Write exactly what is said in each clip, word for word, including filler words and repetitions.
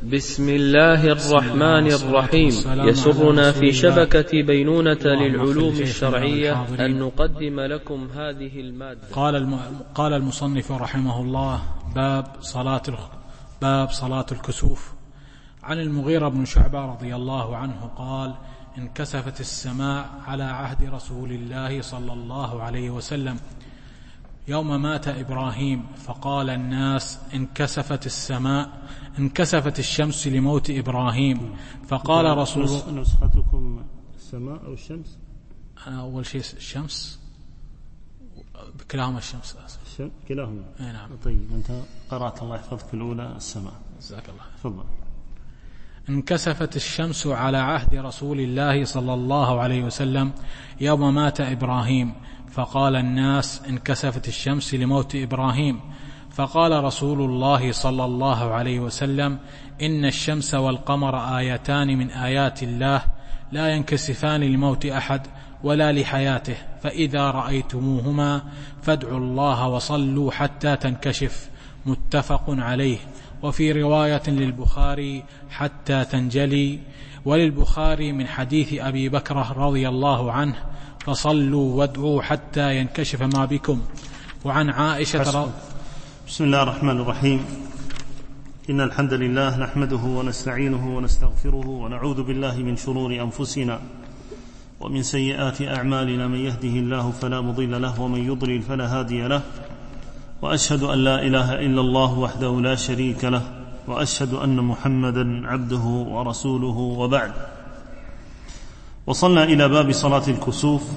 بسم الله الرحمن الرحيم. يسرنا في شبكة بينونة للعلوم الشرعية أن نقدم لكم هذه المادة. قال قال المصنف رحمه الله: باب صلاة باب صلاة الكسوف. عن المغيرة بن شعبة رضي الله عنه قال: انكسفت السماء على عهد رسول الله صلى الله عليه وسلم يوم مات إبراهيم، فقال الناس: انكسفت السماء انكسفت الشمس لموت إبراهيم، فقال رسول الله. نسختكم السماء أو الشمس؟ أنا أول شيء الشمس، كلاهما الشمس. الشمس كلاهما. أي نعم. طيب أنت قرأت الله يحفظك في الأولى السماء. جزاك الله. تفضل. انكسفت الشمس على عهد رسول الله صلى الله عليه وسلم يوم مات إبراهيم، فقال الناس: انكسفت الشمس لموت إبراهيم، فقال رسول الله صلى الله عليه وسلم: إن الشمس والقمر آيتان من آيات الله لا ينكسفان لموت أحد ولا لحياته، فإذا رأيتموهما فادعوا الله وصلوا حتى تنكشف. متفق عليه. وفي رواية للبخاري: حتى تنجلي. وللبخاري من حديث أبي بكر رضي الله عنه: فصلوا وادعوا حتى ينكشف ما بكم. وعن عائشة رضي. بسم الله الرحمن الرحيم. إن الحمد لله نحمده ونستعينه ونستغفره ونعوذ بالله من شرور أنفسنا ومن سيئات أعمالنا، من يهده الله فلا مضل له ومن يضلل فلا هادي له، وأشهد أن لا إله إلا الله وحده لا شريك له، وأشهد أن محمدا عبده ورسوله، وبعد. وصلنا إلى باب صلاة الكسوف.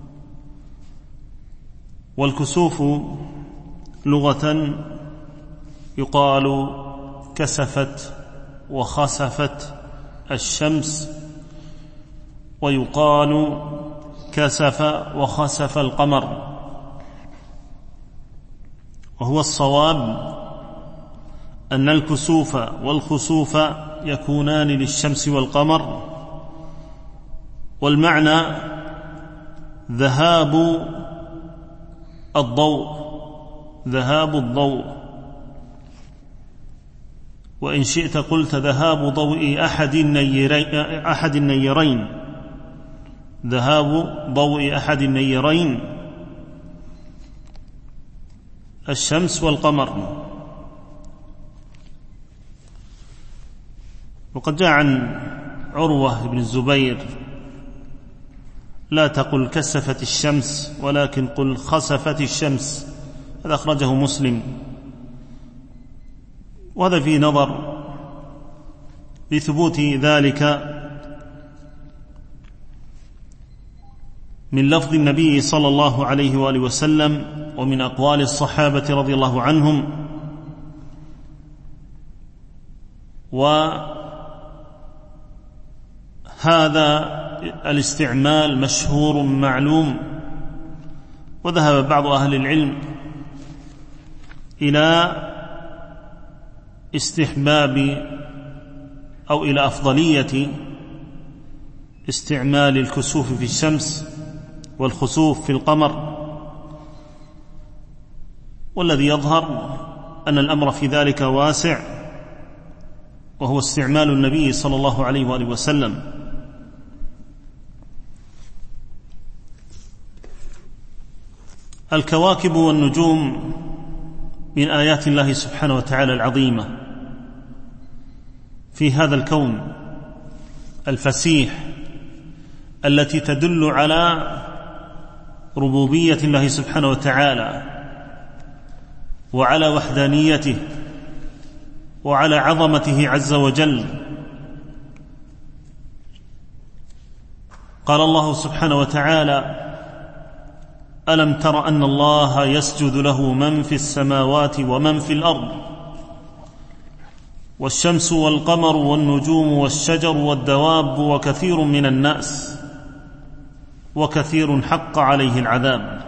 والكسوف لغة يقال كسفت وخسفت الشمس، ويقال كسف وخسف القمر، وهو الصواب أن الكسوف والخسوف يكونان للشمس والقمر، والمعنى ذهاب الضوء ذهاب الضوء وإن شئت قلت ذهاب ضوء أحد النيرين أحد النيرين ذهاب ضوء أحد النيرين الشمس والقمر. وقد جاء عن عروة بن الزبير: لا تقل كسفت الشمس ولكن قل خسفت الشمس. هذا أخرجه مسلم. وهذا فيه نظر لثبوت ذلك من لفظ النبي صلى الله عليه وآله وسلم ومن أقوال الصحابة رضي الله عنهم. وهذا الاستعمال مشهور معلوم، وذهب بعض أهل العلم إلى استحباب أو إلى أفضلية استعمال الكسوف في الشمس والخسوف في القمر، والذي يظهر أن الأمر في ذلك واسع، وهو استعمال النبي صلى الله عليه وآله وسلم. الكواكب والنجوم من آيات الله سبحانه وتعالى العظيمة في هذا الكون الفسيح، التي تدل على ربوبية الله سبحانه وتعالى وعلى وحدانيته وعلى عظمته عز وجل. قال الله سبحانه وتعالى: ألم تر أن الله يسجد له من في السماوات ومن في الأرض والشمس والقمر والنجوم والشجر والدواب وكثير من الناس وكثير حق عليه العذاب.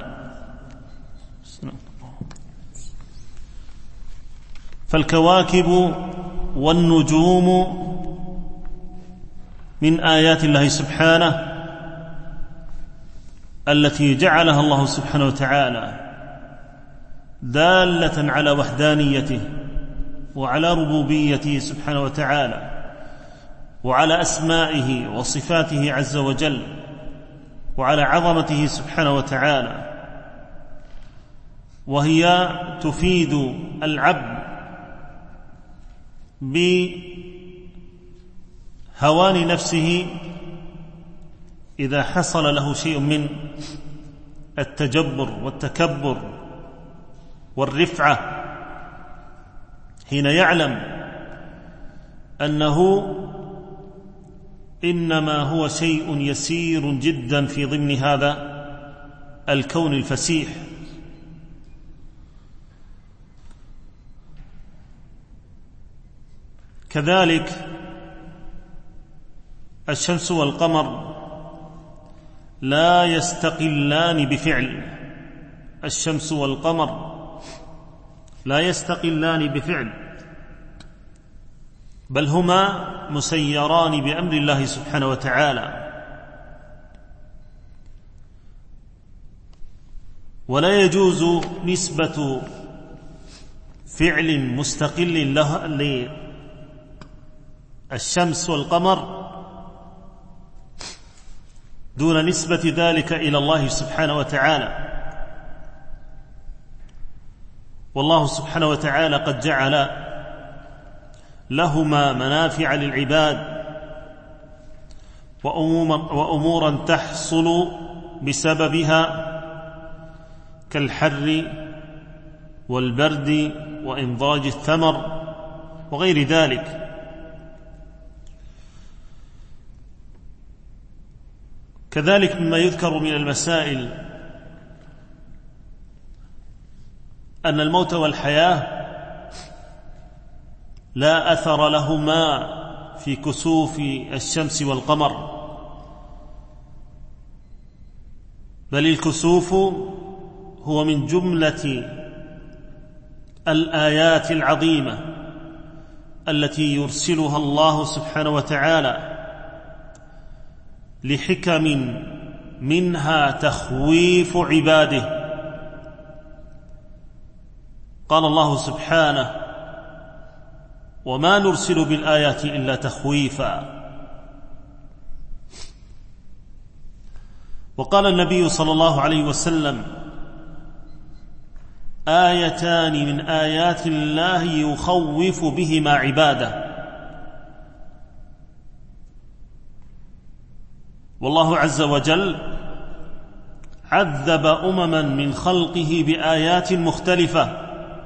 فالكواكب والنجوم من آيات الله سبحانه التي جعلها الله سبحانه وتعالى دالة على وحدانيته وعلى ربوبيته سبحانه وتعالى وعلى أسمائه وصفاته عز وجل وعلى عظمته سبحانه وتعالى، وهي تفيد العبد بهوان نفسه إذا حصل له شيء من التجبر والتكبر والرفعة، حين يعلم أنه إنما هو شيء يسير جدا في ضمن هذا الكون الفسيح. كذلك الشمس والقمر لا يستقلان بفعل، الشمس والقمر لا يستقلان بفعل، بل هما مسيران بأمر الله سبحانه وتعالى، ولا يجوز نسبة فعل مستقل له للشمس والقمر دون نسبة ذلك إلى الله سبحانه وتعالى. والله سبحانه وتعالى قد جعل لهما منافع للعباد وأمورا تحصل بسببها كالحر والبرد وإنضاج الثمر وغير ذلك. كذلك مما يذكر من المسائل أن الموت والحياة لا أثر لهما في كسوف الشمس والقمر، بل الكسوف هو من جملة الآيات العظيمة التي يرسلها الله سبحانه وتعالى لحكم منها تخويف عباده. قال الله سبحانه: وما نرسل بالآيات إلا تخويفا. وقال النبي صلى الله عليه وسلم: آيتان من آيات الله يخوف بهما عباده. والله عز وجل عذب أمما من خلقه بآيات مختلفة،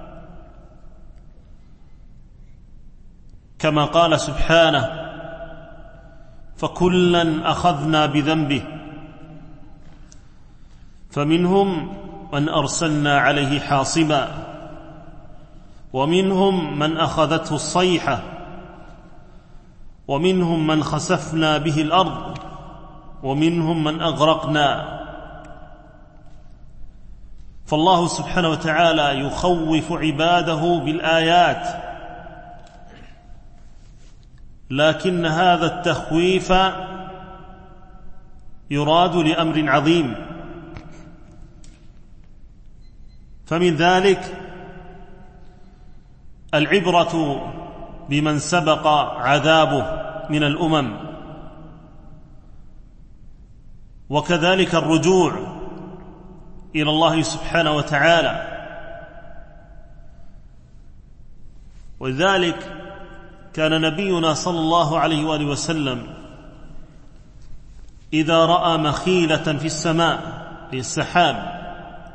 كما قال سبحانه: فكلا أخذنا بذنبه فمنهم من أرسلنا عليه حاصبا ومنهم من أخذته الصيحة ومنهم من خسفنا به الأرض ومنهم من أغرقنا. فالله سبحانه وتعالى يخوف عباده بالآيات، لكن هذا التخويف يراد لأمر عظيم. فمن ذلك العبرة بمن سبق عذابه من الأمم، وكذلك الرجوع إلى الله سبحانه وتعالى. ولذلك كان نبينا صلى الله عليه وآله وسلم إذا رأى مخيلة في السماء في السحاب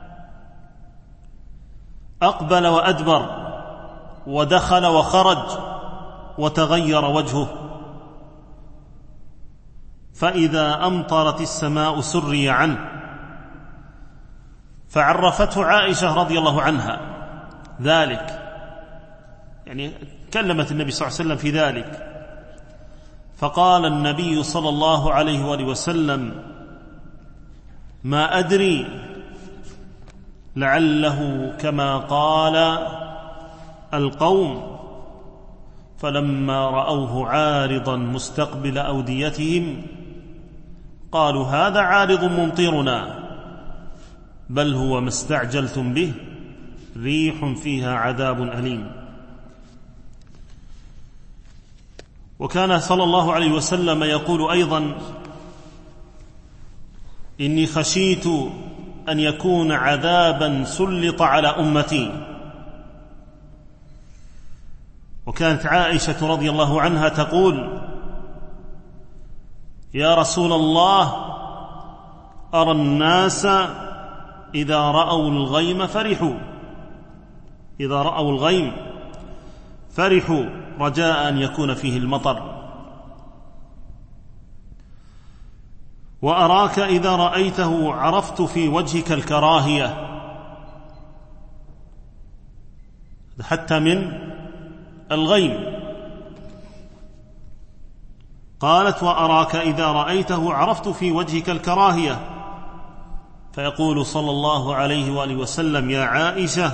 أقبل وأدبر ودخل وخرج وتغير وجهه، فإذا أمطرت السماء سري عنه، فعرفته عائشة رضي الله عنها ذلك، يعني كلمت النبي صلى الله عليه وسلم في ذلك، فقال النبي صلى الله عليه وآله وسلم: ما أدري لعله كما قال القوم، فلما رأوه عارضا مستقبل أوديتهم قالوا هذا عارض ممطرنا بل هو ما استعجلتم به ريح فيها عذاب أليم. وكان صلى الله عليه وسلم يقول أيضا: إني خشيت أن يكون عذابا سلط على أمتي. وكانت عائشة رضي الله عنها تقول: يا رسول الله، أرى الناس إذا رأوا الغيم فرحوا إذا رأوا الغيم فرحوا رجاء أن يكون فيه المطر، وأراك إذا رأيته عرفت في وجهك الكراهية، حتى من الغيم. قالت: وأراك إذا رأيته عرفت في وجهك الكراهية. فيقول صلى الله عليه وآله وسلم: يا عائشة،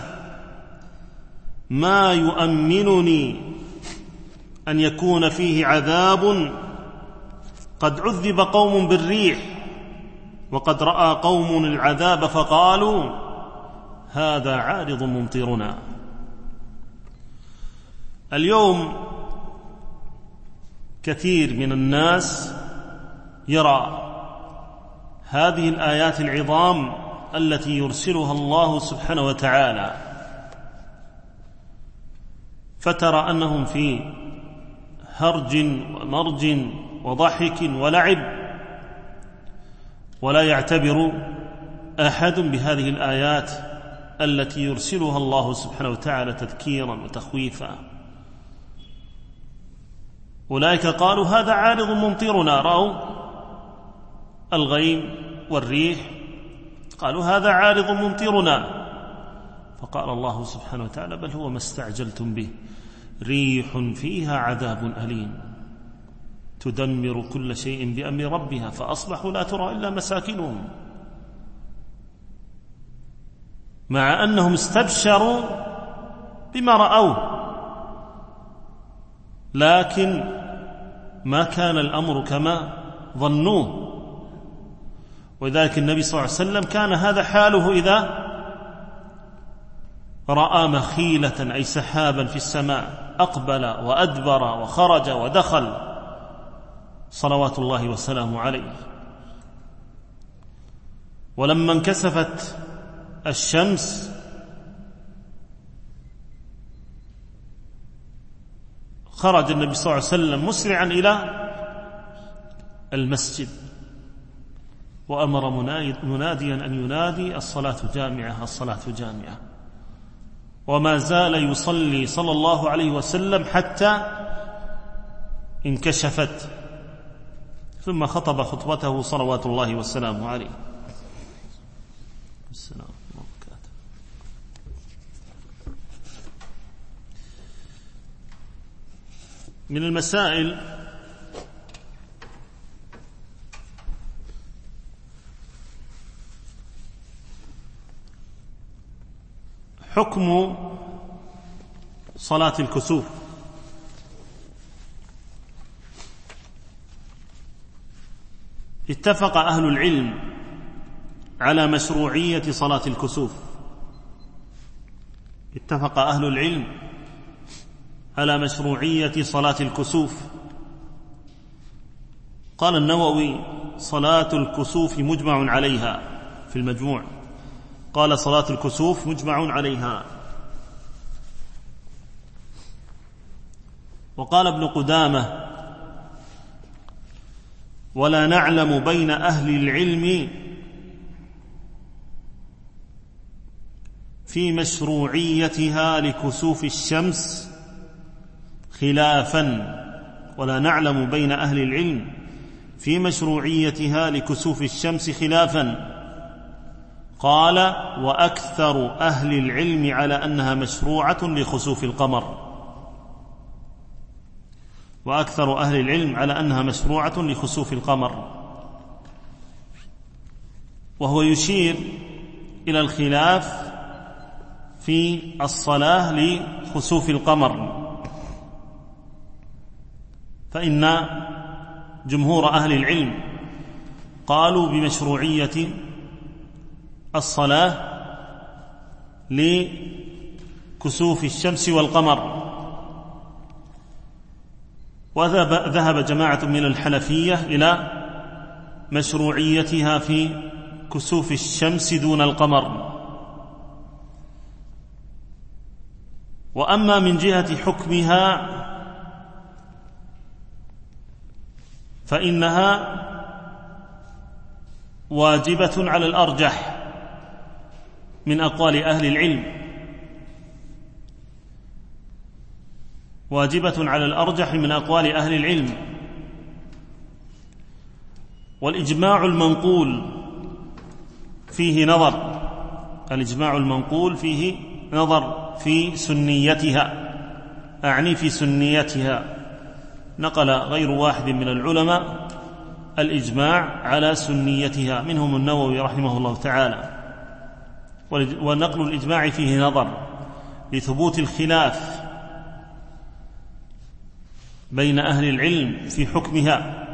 ما يؤمنني أن يكون فيه عذاب قد عذب قوم بالريح وقد رأى قوم العذاب فقالوا هذا عارض ممطرنا. اليوم كثير من الناس يرى هذه الآيات العظام التي يرسلها الله سبحانه وتعالى، فترى أنهم في هرج ومرج وضحك ولعب، ولا يعتبر أحد بهذه الآيات التي يرسلها الله سبحانه وتعالى تذكيرا وتخويفا. أولئك قالوا هذا عارض ممطرنا، رأوا الغيم والريح قالوا هذا عارض ممطرنا، فقال الله سبحانه وتعالى: بل هو ما استعجلتم به، ريح فيها عذاب أليم تدمر كل شيء بأمر ربها فأصبحوا لا ترى إلا مساكنهم. مع أنهم استبشروا بما رأوه، لكن ما كان الأمر كما ظنوه. ولذلك النبي صلى الله عليه وسلم كان هذا حاله إذا رأى مخيلة أي سحابا في السماء، أقبل وأدبر وخرج ودخل صلوات الله وسلامه عليه. ولما انكسفت الشمس خرج النبي صلى الله عليه وسلم مسرعا إلى المسجد، وأمر مناديا أن ينادي: الصلاة جامعة، الصلاة جامعة. وما زال يصلي صلى الله عليه وسلم حتى انكشفت، ثم خطب خطبته صلوات الله وسلامه عليه. السلام عليكم. من المسائل حكم صلاة الكسوف. اتفق أهل العلم على مشروعية صلاة الكسوف اتفق أهل العلم على مشروعية صلاة الكسوف. قال النووي: صلاة الكسوف مجمع عليها في المجموع، قال: صلاة الكسوف مجمع عليها. وقال ابن قدامة: ولا نعلم بين أهل العلم في مشروعيتها لكسوف الشمس خلافا ولا نعلم بين أهل العلم في مشروعيتها لكسوف الشمس خلافا. قال: وأكثر أهل العلم على أنها مشروعة لخسوف القمر وأكثر أهل العلم على أنها مشروعة لخسوف القمر. وهو يشير إلى الخلاف في الصلاة لخسوف القمر، فإن جمهور أهل العلم قالوا بمشروعية الصلاة لكسوف الشمس والقمر، وذهب جماعة من الحنفية إلى مشروعيتها في كسوف الشمس دون القمر. وأما من جهة حكمها فإنها واجبة على الأرجح من أقوال أهل العلم، واجبة على الأرجح من أقوال أهل العلم. والإجماع المنقول فيه نظر، الإجماع المنقول فيه نظر في سنيتها، أعني في سنيتها. نقل غير واحد من العلماء الإجماع على سنيتها، منهم النووي رحمه الله تعالى. ونقل الإجماع فيه نظر لثبوت الخلاف بين أهل العلم في حكمها،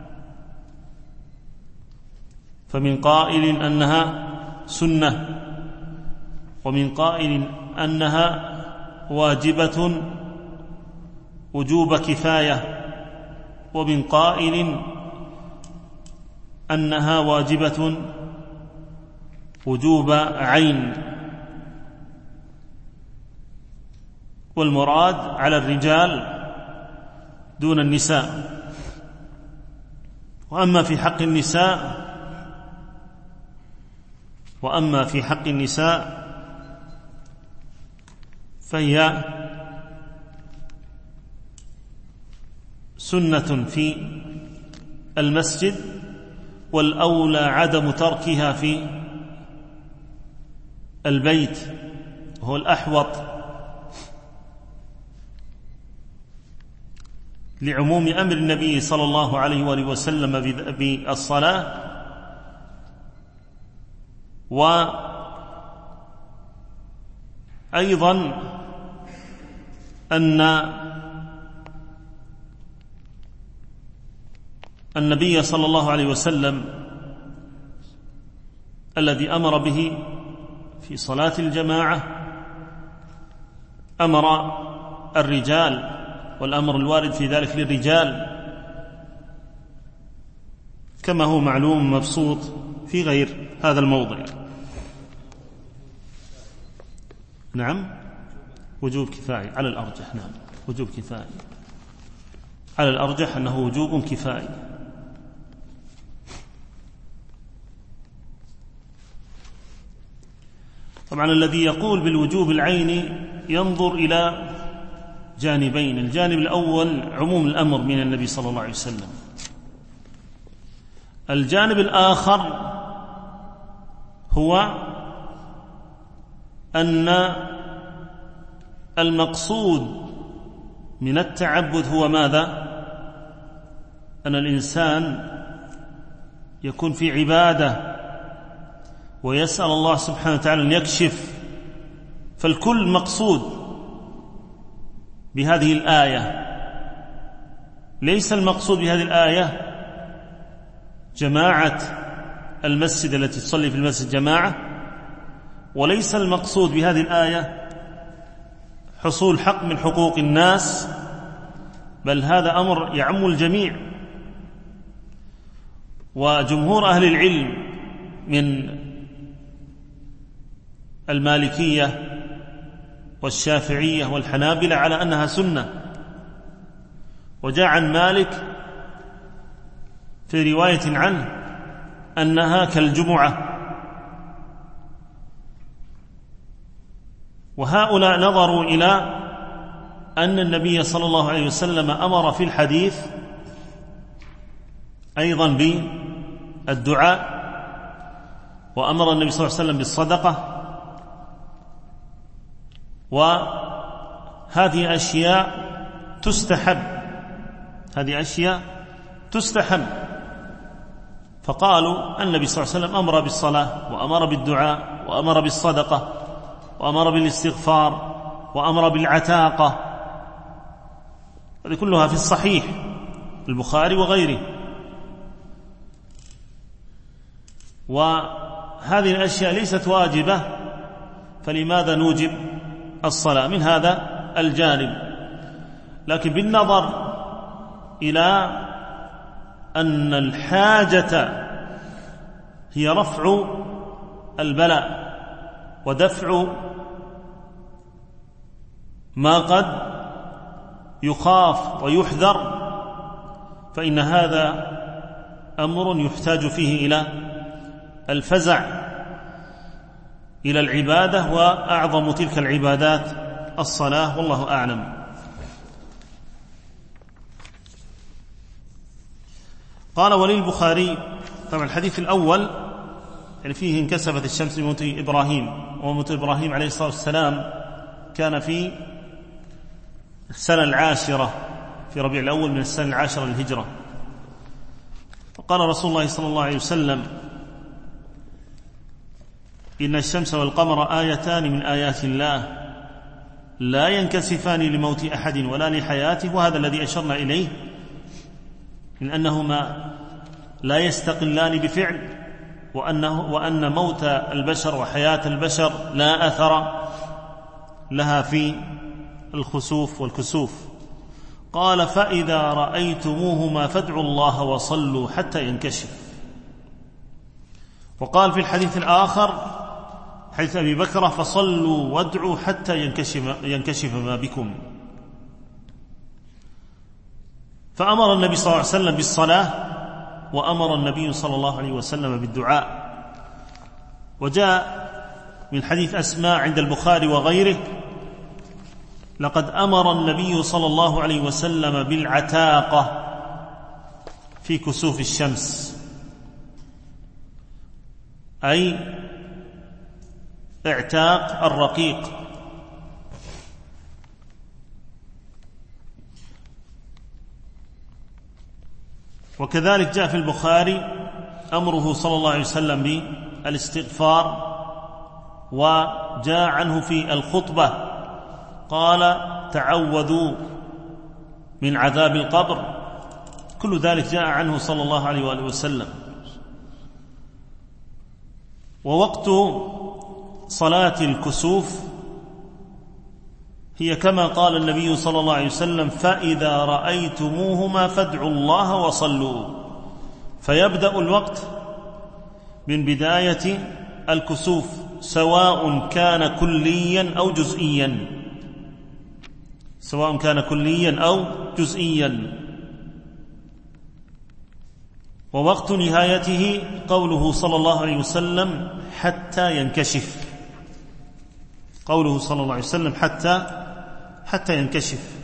فمن قائل أنها سنة، ومن قائل أنها واجبة وجوب كفاية، ومن قائل أنها واجبة وجوب عين. والمراد على الرجال دون النساء. وأما في حق النساء وأما في حق النساء فهي سنة في المسجد، والأولى عدم تركها في البيت، وهو الأحوط لعموم أمر النبي صلى الله عليه وآله وسلم بالصلاة. وأيضا أن النبي صلى الله عليه وسلم الذي أمر به في صلاة الجماعة أمر الرجال، والأمر الوارد في ذلك للرجال كما هو معلوم مبسوط في غير هذا الموضع. نعم، وجوب كفاية على الأرجح. نعم، وجوب كفاية على الأرجح أنه وجوب كفاية. طبعا الذي يقول بالوجوب العيني ينظر إلى جانبين. الجانب الأول عموم الأمر من النبي صلى الله عليه وسلم. الجانب الآخر هو أن المقصود من التعبد هو ماذا؟ أن الإنسان يكون في عبادة ويسأل الله سبحانه وتعالى أن يكشف. فالكل مقصود بهذه الآية. ليس المقصود بهذه الآية جماعة المسجد التي تصلي في المسجد جماعة، وليس المقصود بهذه الآية حصول حق من حقوق الناس، بل هذا أمر يعم الجميع. وجمهور أهل العلم من المالكية والشافعية والحنابلة على أنها سنة. وجاء عن مالك في رواية عنه أنها كالجمعة. وهؤلاء نظروا إلى أن النبي صلى الله عليه وسلم أمر في الحديث أيضا بالدعاء، وأمر النبي صلى الله عليه وسلم بالصدقة، وهذه أشياء تستحب، هذه أشياء تستحب. فقالوا النبي صلى الله عليه وسلم أمر بالصلاة، وأمر بالدعاء، وأمر بالصدقة، وأمر بالاستغفار، وأمر بالعتاقة. هذه كلها في الصحيح البخاري وغيره. وهذه الأشياء ليست واجبة، فلماذا نوجب الصلاة من هذا الجانب؟ لكن بالنظر إلى أن الحاجة هي رفع البلاء ودفع ما قد يخاف ويحذر، فإن هذا أمر يحتاج فيه إلى الفزع إلى العبادة، وأعظم تلك العبادات الصلاة، والله أعلم. قال وللبخاري، طبعا الحديث الأول يعني فيه انكسفت الشمس لموت إبراهيم، وموت إبراهيم عليه الصلاة والسلام كان في السنة العاشرة في ربيع الأول من السنة العاشرة للهجرة. فقال رسول الله صلى الله عليه وسلم: إن الشمس والقمر آيتان من آيات الله لا ينكسفان لموت أحد ولا لحياته. وهذا الذي أشرنا إليه من أنهما لا يستقلان بفعل، وأنه وأن موت البشر وحياة البشر لا أثر لها في الخسوف والكسوف. قال: فإذا رأيتموهما فادعوا الله وصلوا حتى ينكشف. وقال في الحديث الآخر حديث أبي بكرة: فصلوا وادعوا حتى ينكشف, ينكشف ما بكم. فأمر النبي صلى الله عليه وسلم بالصلاة، وأمر النبي صلى الله عليه وسلم بالدعاء. وجاء من حديث أسماء عند البخاري وغيره: لقد أمر النبي صلى الله عليه وسلم بالعتاقة في كسوف الشمس، أي اعتاق الرقيق. وكذلك جاء في البخاري أمره صلى الله عليه وسلم بالاستغفار، وجاء عنه في الخطبة قال: تعوذوا من عذاب القبر. كل ذلك جاء عنه صلى الله عليه وآله وسلم. ووقت صلاة الكسوف هي كما قال النبي صلى الله عليه وسلم: فإذا رأيتموهما فادعوا الله وصلوا. فيبدأ الوقت من بداية الكسوف، سواء كان كليا أو جزئيا، سواء كان كليا أو جزئيا. ووقت نهايته قوله صلى الله عليه وسلم: حتى ينكشف. قوله صلى الله عليه وسلم: حتى حتى ينكشف.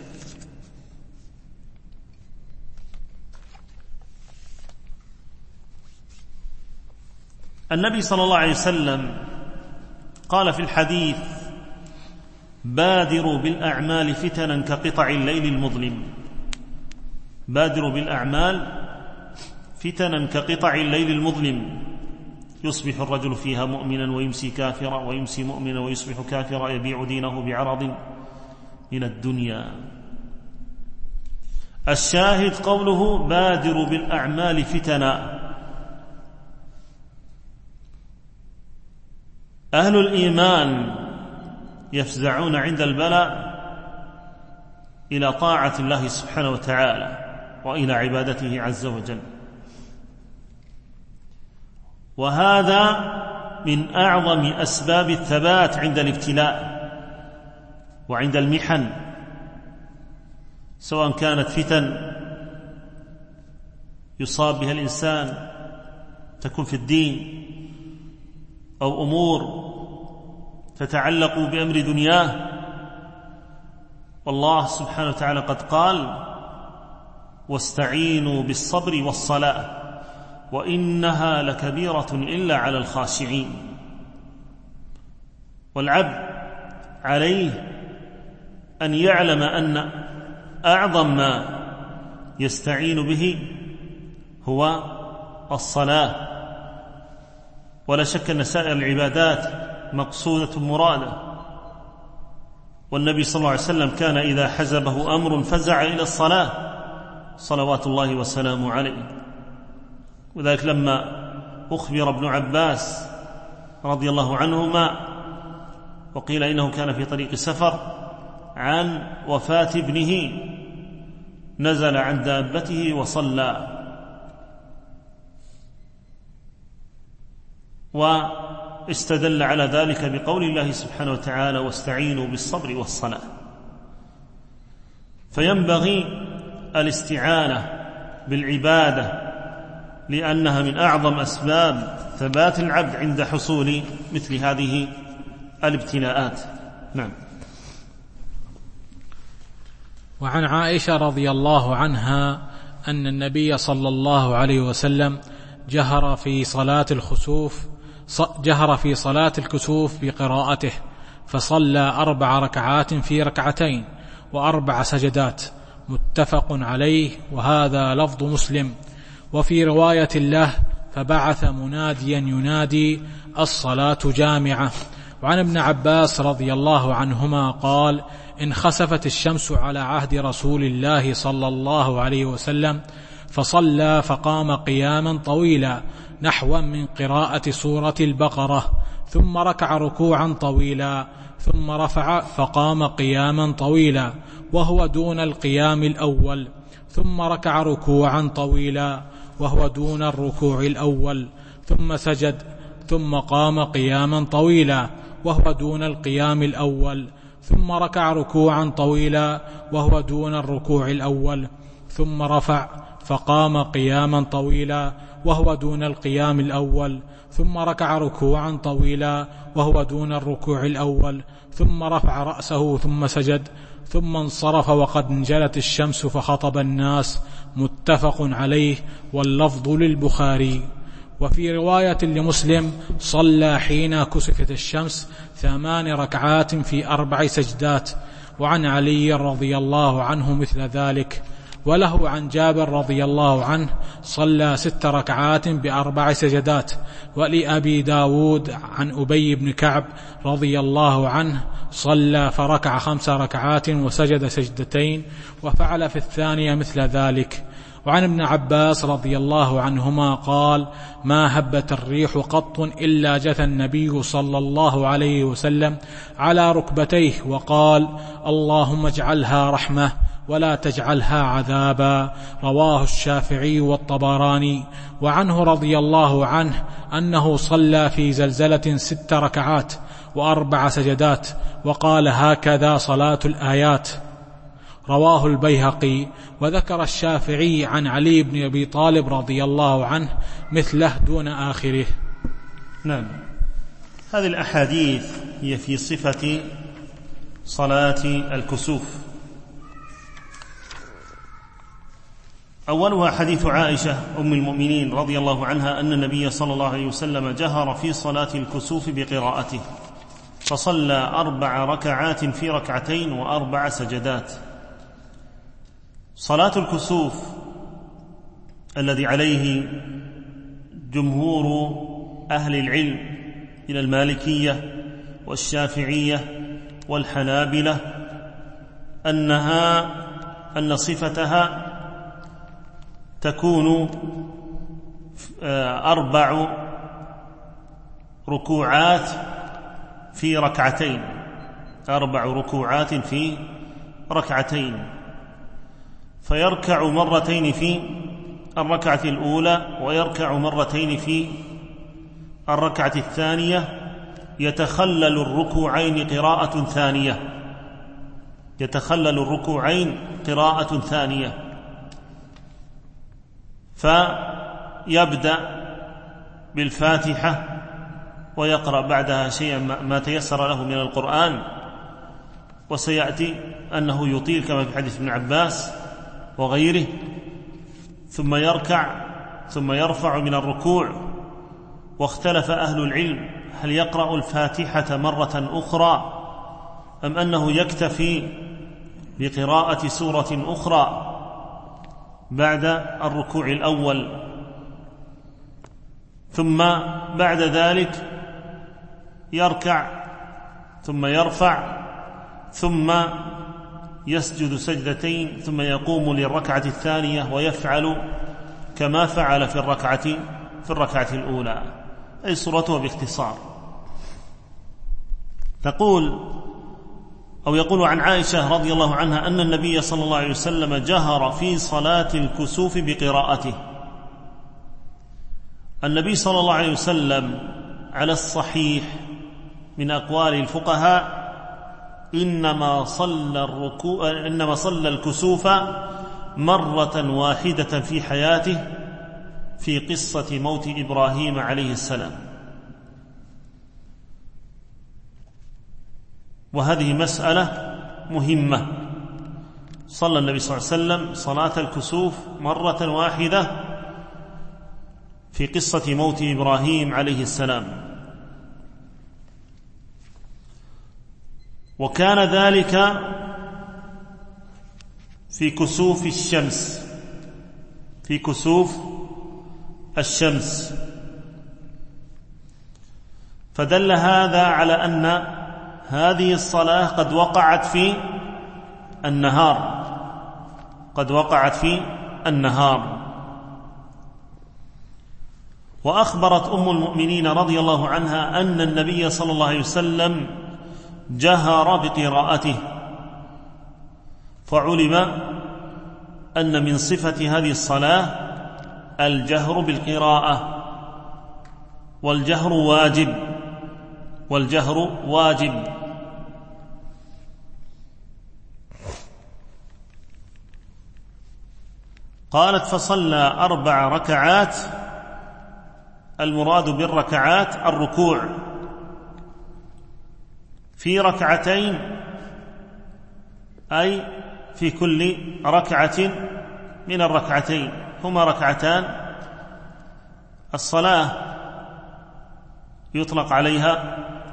النبي صلى الله عليه وسلم قال في الحديث: بادروا بالأعمال فتنا كقطع الليل المظلم. بادروا بالأعمال فتنا كقطع الليل المظلم، يصبح الرجل فيها مؤمنا ويمسي كافرا، ويمسي مؤمنا ويصبح كافرا، يبيع دينه بعرض من الدنيا. الشاهد قوله: بادروا بالأعمال فتنا. أهل الإيمان يفزعون عند البلاء إلى طاعة الله سبحانه وتعالى وإلى عبادته عز وجل، وهذا من أعظم أسباب الثبات عند الابتلاء وعند المحن، سواء كانت فتن يصاب بها الإنسان تكون في الدين، أو أمور تتعلق بأمر دنياه. والله سبحانه وتعالى قد قال: واستعينوا بالصبر والصلاة وإنها لكبيرة إلا على الخاشعين. والعبد عليه أن يعلم أن أعظم ما يستعين به هو الصلاة، ولا شك أن سائر العبادات مقصودة مرادة. والنبي صلى الله عليه وسلم كان إذا حزبه أمر فزع إلى الصلاة صلوات الله وسلامه عليه. وذلك لما أخبر ابن عباس رضي الله عنهما وقيل إنه كان في طريق سفر عن وفاة ابنه، نزل عن دابته وصلى، واستدل على ذلك بقول الله سبحانه وتعالى: واستعينوا بالصبر والصلاة. فينبغي الاستعانة بالعبادة لأنها من أعظم أسباب ثبات العبد عند حصول مثل هذه الابتلاءات. نعم. وعن عائشة رضي الله عنها أن النبي صلى الله عليه وسلم جهر في صلاة الخسوف جهر في صلاة الكسوف بقراءته، فصلى أربع ركعات في ركعتين وأربع سجدات، متفق عليه، وهذا لفظ مسلم. وفي رواية له: فبعث مناديا ينادي: الصلاة جامعة. وعن ابن عباس رضي الله عنهما قال: انخسفت الشمس على عهد رسول الله صلى الله عليه وسلم، فصلى فقام قياما طويلا نحوا من قراءة سورة البقرة، ثم ركع ركوعا طويلا، ثم رفع فقام قياما طويلا وهو دون القيام الأول، ثم ركع ركوعا طويلا وهو دون الركوع الأول، ثم سجد، ثم قام قياما طويلا وهو دون القيام الأول، ثم ركع ركوعا طويلا وهو دون الركوع الأول، ثم رفع فقام قياما طويلا وهو دون القيام الأول، ثم ركع ركوعا طويلا وهو دون الركوع الأول، ثم رفع رأسه ثم سجد، ثم انصرف وقد انجلت الشمس فخطب الناس، متفق عليه، واللفظ للبخاري. وفي رواية لمسلم: صلى حين كسفت الشمس ثمان ركعات في أربع سجدات. وعن علي رضي الله عنه مثل ذلك. وله عن جابر رضي الله عنه: صلى ست ركعات بأربع سجدات. ولأبي داود عن أبي بن كعب رضي الله عنه: صلى فركع خمس ركعات وسجد سجدتين، وفعل في الثانية مثل ذلك. وعن ابن عباس رضي الله عنهما قال: ما هبت الريح قط إلا جثى النبي صلى الله عليه وسلم على ركبتيه وقال: اللهم اجعلها رحمة ولا تجعلها عذابا. رواه الشافعي والطبراني. وعنه رضي الله عنه أنه صلى في زلزلة ست ركعات وأربع سجدات، وقال: هكذا صلاة الآيات. رواه البيهقي. وذكر الشافعي عن علي بن أبي طالب رضي الله عنه مثله دون آخره. نعم. هذه الأحاديث هي في صفة صلاة الكسوف. أولها حديث عائشة أم المؤمنين رضي الله عنها أن النبي صلى الله عليه وسلم جهر في صلاة الكسوف بقراءته، فصلى أربع ركعات في ركعتين وأربع سجدات. صلاة الكسوف الذي عليه جمهور أهل العلم من المالكية والشافعية والحنابلة أنها أن صفتها تكون أربع ركوعات في ركعتين أربع ركوعات في ركعتين فيركع مرتين في الركعة الأولى ويركع مرتين في الركعة الثانية، يتخلل الركوعين قراءة ثانية يتخلل الركوعين قراءة ثانية فيبدأ بالفاتحة ويقرأ بعدها شيئا ما تيسر له من القرآن، وسيأتي أنه يطيل كما في حديث ابن عباس وغيره، ثم يركع ثم يرفع من الركوع. واختلف أهل العلم هل يقرأ الفاتحة مرة أخرى أم أنه يكتفي بقراءة سورة أخرى بعد الركوع الأول، ثم بعد ذلك يركع ثم يرفع ثم يسجد سجدتين ثم يقوم للركعة الثانية ويفعل كما فعل في الركعة في الركعة الأولى، أي صورته باختصار. تقول أو يقول عن عائشة رضي الله عنها أن النبي صلى الله عليه وسلم جهر في صلاة الكسوف بقراءته. النبي صلى الله عليه وسلم على الصحيح من أقوال الفقهاء إنما صلى الركوع إنما صلى الكسوف مرة واحدة في حياته في قصة موت إبراهيم عليه السلام. وهذه مسألة مهمة. صلى النبي صلى الله عليه وسلم صلاة الكسوف مرة واحدة في قصة موت إبراهيم عليه السلام، وكان ذلك في كسوف الشمس في كسوف الشمس فدل هذا على أن هذه الصلاة قد وقعت في النهار قد وقعت في النهار وأخبرت أم المؤمنين رضي الله عنها أن النبي صلى الله عليه وسلم جهر بقراءته، فعلم أن من صفة هذه الصلاة الجهر بالقراءة، والجهر واجب والجهر واجب قالت: فصلى أربع ركعات. المراد بالركعات الركوع، في ركعتين أي في كل ركعة من الركعتين، هما ركعتان. الصلاة يطلق عليها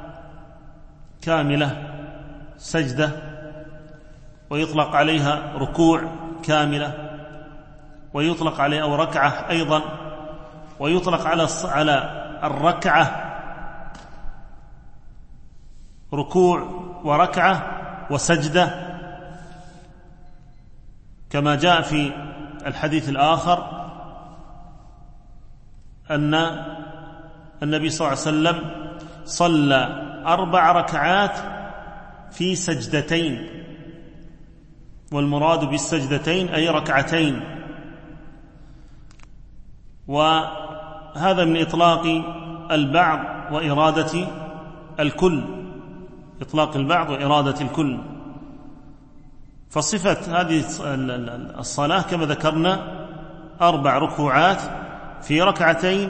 كاملة سجدة، ويطلق عليها ركوع كاملة، ويطلق عليها أو ركعة أيضا، ويطلق على على الركعة ركوع وركعة وسجدة، كما جاء في الحديث الآخر أن النبي صلى الله عليه وسلم صلى أربع ركعات في سجدتين، والمراد بالسجدتين أي ركعتين. وهذا من إطلاق البعض وإرادة الكل، إطلاق البعض وإرادة الكل. فصفة هذه الصلاة كما ذكرنا أربع ركوعات في ركعتين،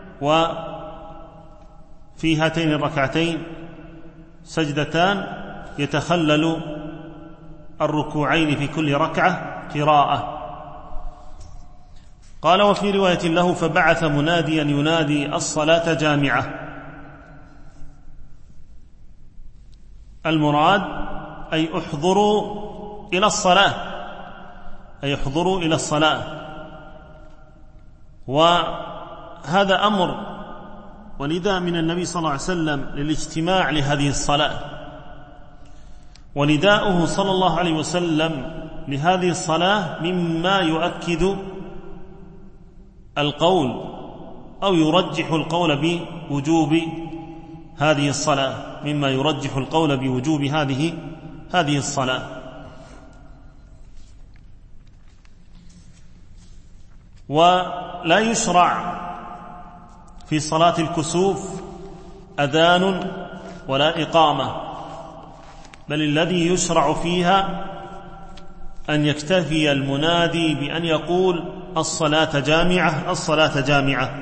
وفي هاتين الركعتين سجدتان يتخلل الركوعين في كل ركعة قراءة. قال: وفي رواية له: فبعث مناديا ينادي الصلاة جامعة. المراد أي احضروا إلى الصلاة، أي احضروا إلى الصلاة. وهذا أمر ونداء من النبي صلى الله عليه وسلم للاجتماع لهذه الصلاة، ونداؤه صلى الله عليه وسلم لهذه الصلاة مما يؤكد القول أو يرجح القول بوجوب هذه الصلاة، مما يرجح القول بوجوب هذه هذه الصلاة. ولا يشرع في صلاة الكسوف أذان ولا إقامة، بل الذي يشرع فيها أن يكتفي المنادي بأن يقول: الصلاة جامعة، الصلاة جامعة.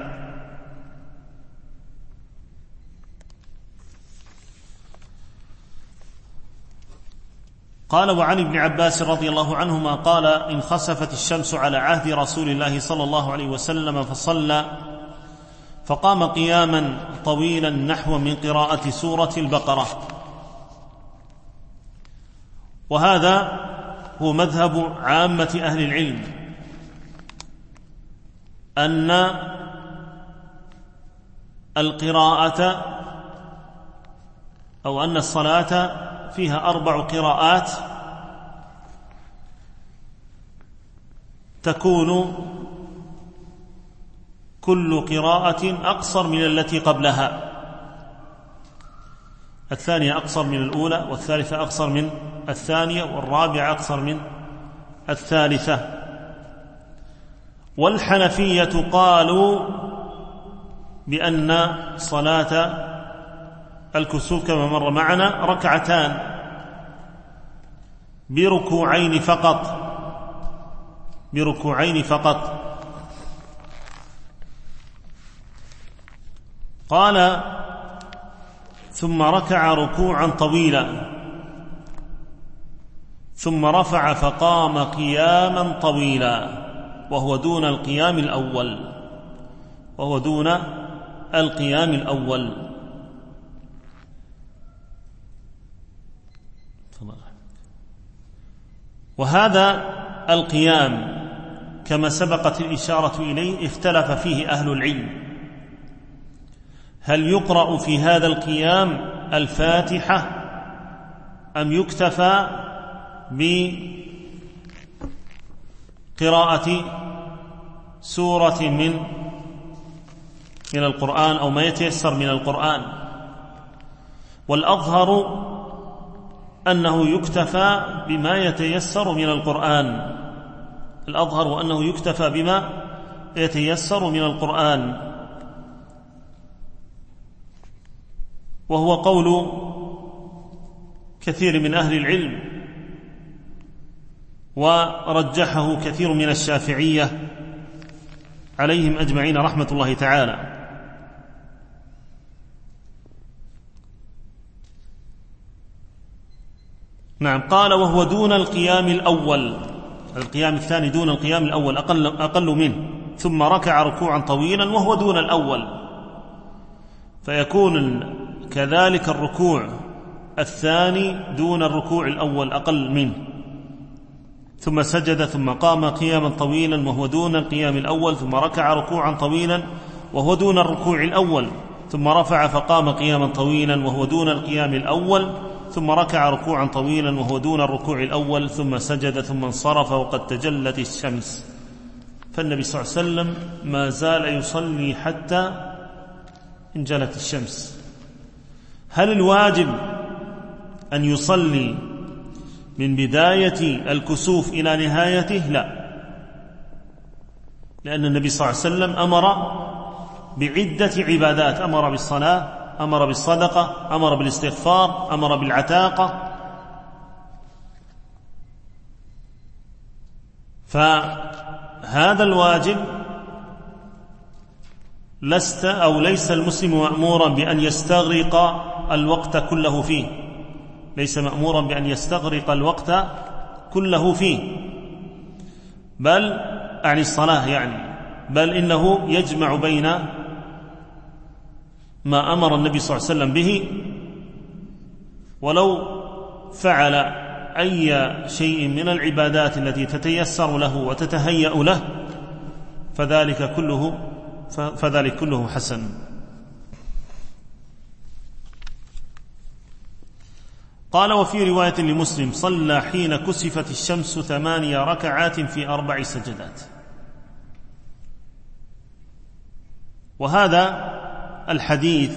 قال: وعن ابن عباس رضي الله عنهما قال: انخسفت الشمس على عهد رسول الله صلى الله عليه وسلم فصلى، فقام قياما طويلا نحو من قراءة سورة البقرة. وهذا هو مذهب عامة أهل العلم، أن القراءة أو أن الصلاة فيها أربع قراءات تكون كل قراءة أقصر من التي قبلها. الثانية أقصر من الأولى، والثالثة أقصر من الثانية، والرابعة أقصر من الثالثة. والحنفية قالوا بأن صلاة الكسوف كما مر معنا ركعتان بركوعين فقط بركوعين فقط قال: ثم ركع ركوعا طويلا ثم رفع فقام قياما طويلا، وهو دون القيام الأول وهو دون القيام الأول وهذا القيام كما سبقت الإشارة إليه اختلف فيه أهل العلم، هل يقرأ في هذا القيام الفاتحة أم يكتفى بقراءة سورة من من القرآن أو ما يتيسر من القرآن؟ والأظهر أنه يكتفى بما يتيسر من القرآن الأظهر أنه يكتفى بما يتيسر من القرآن وهو قول كثير من أهل العلم، ورجحه كثير من الشافعية عليهم أجمعين رحمة الله تعالى. نعم، قال: وهو دون القيام الأول، القيام الثاني دون القيام الأول أقل, أقل منه، ثم ركع ركوعا طويلا وهو دون الأول، فيكون كذلك الركوع الثاني دون الركوع الأول أقل منه، ثم سجد ثم قام قياما طويلا وهو دون القيام الأول، ثم ركع ركوعا طويلا وهو دون الركوع الأول، ثم رفع فقام قياما طويلا وهو دون القيام الأول، ثم ركع ركوعا طويلا وهو دون الركوع الأول، ثم سجد ثم انصرف وقد تجلت الشمس. فالنبي صلى الله عليه وسلم ما زال يصلي حتى انجلت الشمس. هل الواجب أن يصلي من بداية الكسوف إلى نهايته؟ لا، لأن النبي صلى الله عليه وسلم أمر بعدة عبادات، أمر بالصلاة، أمر بالصدقة، أمر بالاستغفار، أمر بالعتاقة. فهذا الواجب لست أو ليس المسلم مأمورا بأن يستغرق الوقت كله فيه، ليس مأمورا بأن يستغرق الوقت كله فيه، بل عن الصلاة يعني بل إنه يجمع بين ما أمر النبي صلى الله عليه وسلم به، ولو فعل أي شيء من العبادات التي تتيسر له وتتهيأ له فذلك كله فذلك كله حسن. قال: وفي رواية لمسلم: صلى حين كسفت الشمس ثماني ركعات في أربع سجدات. وهذا الحديث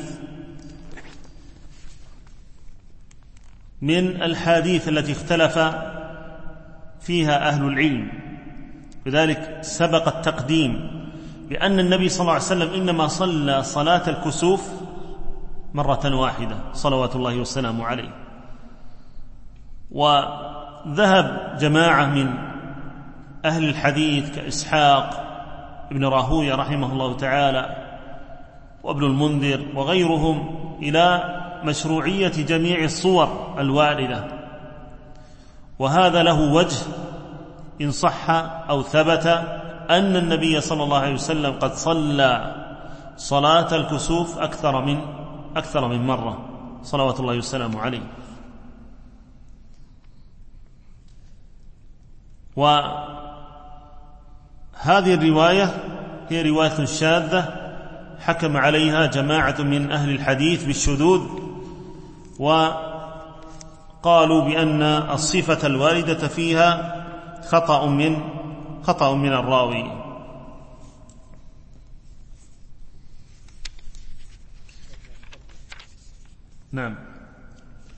من الحديث التي اختلف فيها أهل العلم، لذلك سبق التقديم بأن النبي صلى الله عليه وسلم إنما صلى صلاة الكسوف مرة واحدة صلوات الله وسلامه عليه. وذهب جماعة من أهل الحديث كإسحاق ابن راهوية رحمه الله تعالى وابن المنذر وغيرهم إلى مشروعية جميع الصور الواردة، وهذا له وجه إن صح أو ثبت أن النبي صلى الله عليه وسلم قد صلى صلاة الكسوف أكثر من أكثر من مرة صلوات الله وسلامه عليه. وهذه الرواية هي رواية شاذة حكم عليها جماعة من أهل الحديث بالشذوذ، وقالوا بأن الصفة الواردة فيها خطأ من خطأ من الراوي. نعم.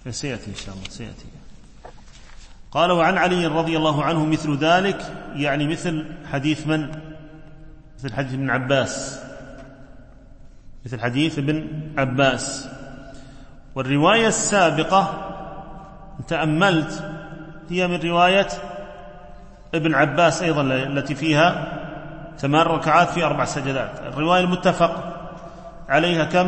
سيأتي إن شاء الله سيأتي. قال وعن علي رضي الله عنه مثل ذلك، يعني مثل حديث من؟ مثل حديث ابن عباس، مثل حديث ابن عباس. والرواية السابقة تأملت هي من رواية ابن عباس أيضا التي فيها ثمان ركعات في أربع سجدات. الرواية المتفق عليها كم؟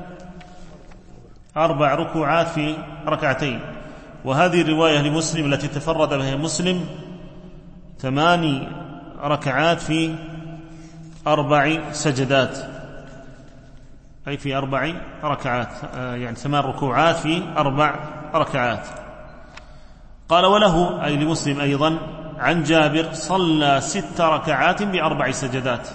أربع ركوعات في ركعتين. وهذه الرواية لمسلم التي تفرد بها مسلم ثماني ركعات في أربع سجدات، أي في أربع ركعات، يعني ثمان ركوعات في أربع ركعات. قال وله أي لمسلم أيضا عن جابر صلى ست ركعات بأربع سجدات.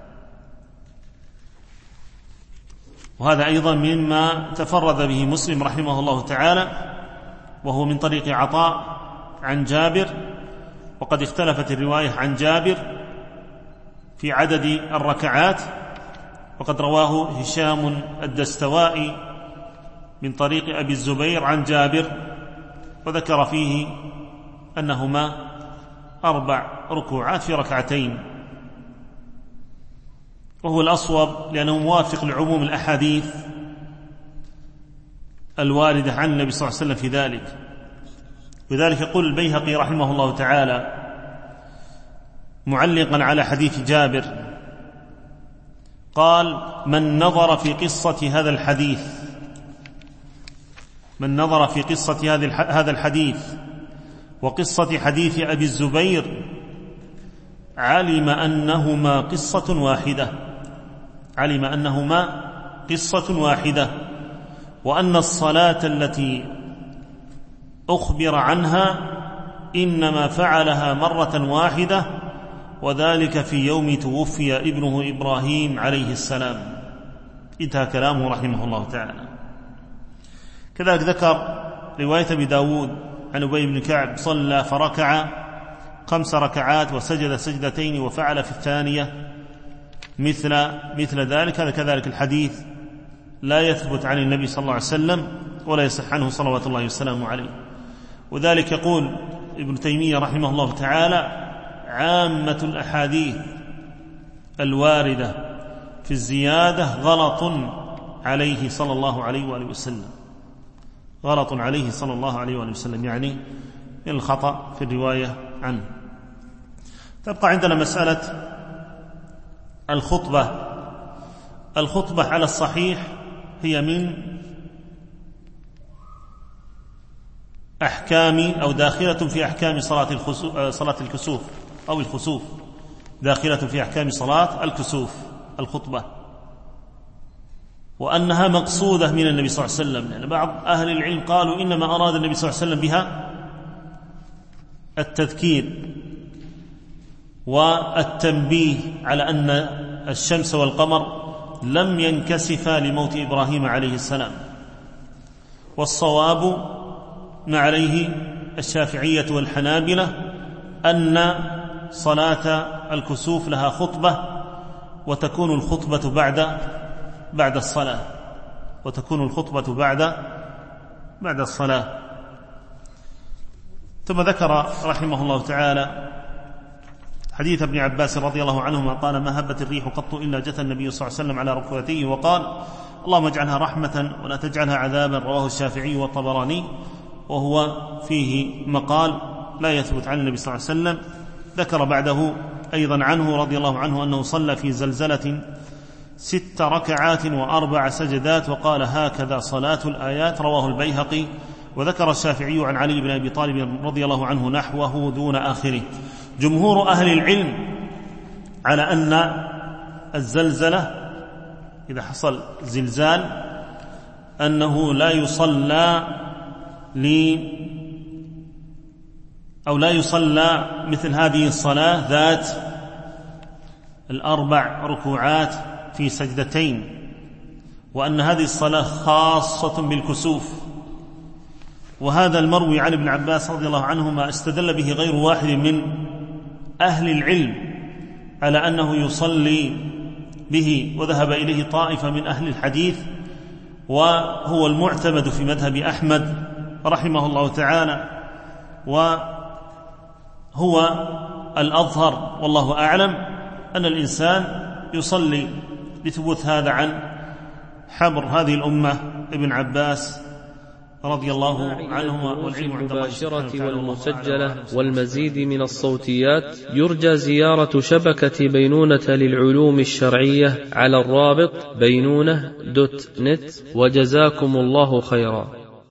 وهذا أيضا مما تفرد به مسلم رحمه الله تعالى، وهو من طريق عطاء عن جابر. وقد اختلفت الرواية عن جابر في عدد الركعات، وقد رواه هشام الدستوائي من طريق أبي الزبير عن جابر، وذكر فيه أنهما أربع ركوعات في ركعتين، وهو الأصوب لأنه موافق لعموم الأحاديث الواردة عن النبي صلى الله عليه وسلم في ذلك. وذلك يقول البيهقي رحمه الله تعالى معلقا على حديث جابر، قال من نظر في قصة هذا الحديث من نظر في قصة هذا الحديث وقصة حديث أبي الزبير علم أنهما قصة واحدة علم أنهما قصة واحدة وأن الصلاة التي أخبر عنها إنما فعلها مرة واحدة، وذلك في يوم توفي ابنه إبراهيم عليه السلام. انتهى كلامه رحمه الله تعالى. كذلك ذكر رواية أبي داود عن أبي بن كعب صلى فركع خمس ركعات وسجد سجدتين وفعل في الثانية مثل مثل ذلك. هذا كذلك الحديث لا يثبت عن النبي صلى الله عليه وسلم ولا يصح عنه صلوات الله وسلامه عليه. وذلك يقول ابن تيمية رحمه الله تعالى عامة الأحاديث الواردة في الزيادة غلط عليه صلى الله عليه وآله وسلم غلط عليه صلى الله عليه وآله وسلم يعني الخطأ في الرواية عنه. تبقى عندنا مسألة الخطبة. الخطبة على الصحيح هي من أحكام أو داخلة في أحكام صلاة صلاة الكسوف أو الخسوف، داخلة في أحكام صلاة الكسوف الخطبة، وأنها مقصودة من النبي صلى الله عليه وسلم. يعني بعض أهل العلم قالوا إنما أراد النبي صلى الله عليه وسلم بها التذكير والتنبيه على أن الشمس والقمر لم ينكسفا لموت إبراهيم عليه السلام. والصواب ما عليه الشافعية والحنابلة أن صلاة الكسوف لها خطبة، وتكون الخطبة بعد بعد الصلاة وتكون الخطبة بعد بعد الصلاة. ثم ذكر رحمه الله تعالى حديث ابن عباس رضي الله عنهما قال ما هبت الريح قط إلا جثى النبي صلى الله عليه وسلم على ركبتيه وقال اللهم اجعلها رحمة ولا تجعلها عذابا. رواه الشافعي والطبراني، وهو فيه مقال لا يثبت عن النبي صلى الله عليه وسلم. ذكر بعده أيضا عنه رضي الله عنه أنه صلى في زلزلة ست ركعات وأربع سجدات وقال هكذا صلاة الآيات. رواه البيهقي. وذكر الشافعي عن علي بن أبي طالب رضي الله عنه نحوه دون آخره. جمهور أهل العلم على أن الزلزلة إذا حصل زلزال أنه لا يصلى لي أو لا يصلى مثل هذه الصلاة ذات الأربع ركوعات في سجدتين، وأن هذه الصلاة خاصة بالكسوف. وهذا المروي عن ابن عباس رضي الله عنهما استدل به غير واحد من أهل العلم على أنه يصلي به، وذهب إليه طائفة من أهل الحديث، وهو المعتمد في مذهب أحمد رحمه الله تعالى، وهو الأظهر والله أعلم أن الإنسان يصلي لثبوت هذا عن حبر هذه الأمة ابن عباس رضي الله عنهما. والعلم المباشرة والمسجلة والمزيد من الصوتيات يرجى زيارة شبكة بينونة للعلوم الشرعية على الرابط بينونة دوت نت، وجزاكم الله خيرا.